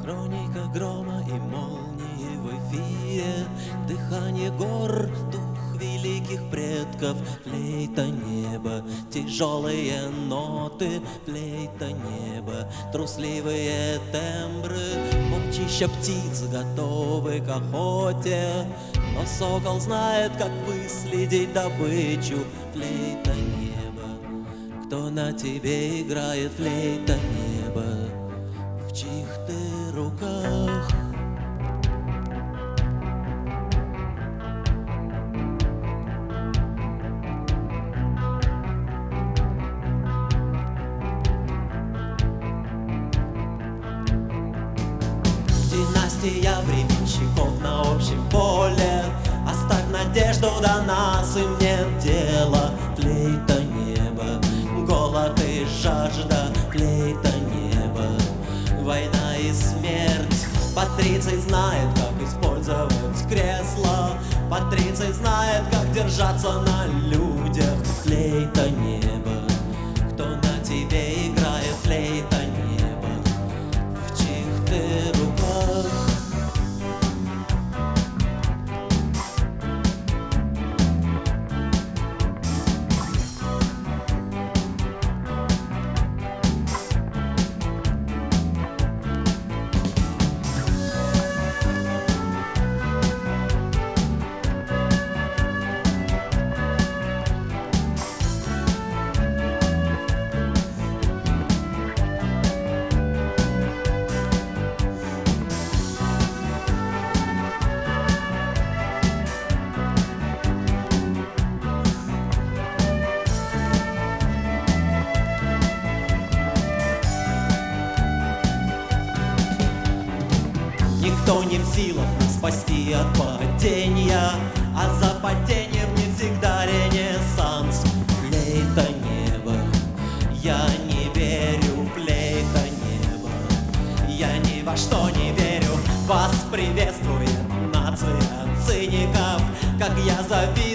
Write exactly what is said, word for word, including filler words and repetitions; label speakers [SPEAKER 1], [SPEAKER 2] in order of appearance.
[SPEAKER 1] Хроника грома и молнии в эфире, дыхание гор, дух великих предков, флейта неба, тяжелые ноты, флейта неба, трусливые тембры, полчища птиц готовы к охоте, но сокол знает, как выследить добычу, флейта неба. Кто на тебе играет, флейта неба, в чьих ты руках? Династия временщиков на общем поле, оставь надежду до нас, им нет дела, флейта неба, голод и жажда, флейта неба, война и смерть. Патриций знает, как использовать кресло, Патриций знает, как держаться на людях, флейта неба. Кто на тебе играет, флейта неба, в чьих ты руках? Никто не в силах нас спасти от падения, а за падением не всегда ренессанс. Флейта неба, я не верю, флейта неба, я ни во что не верю. Вас приветствует нация циников, как я завидую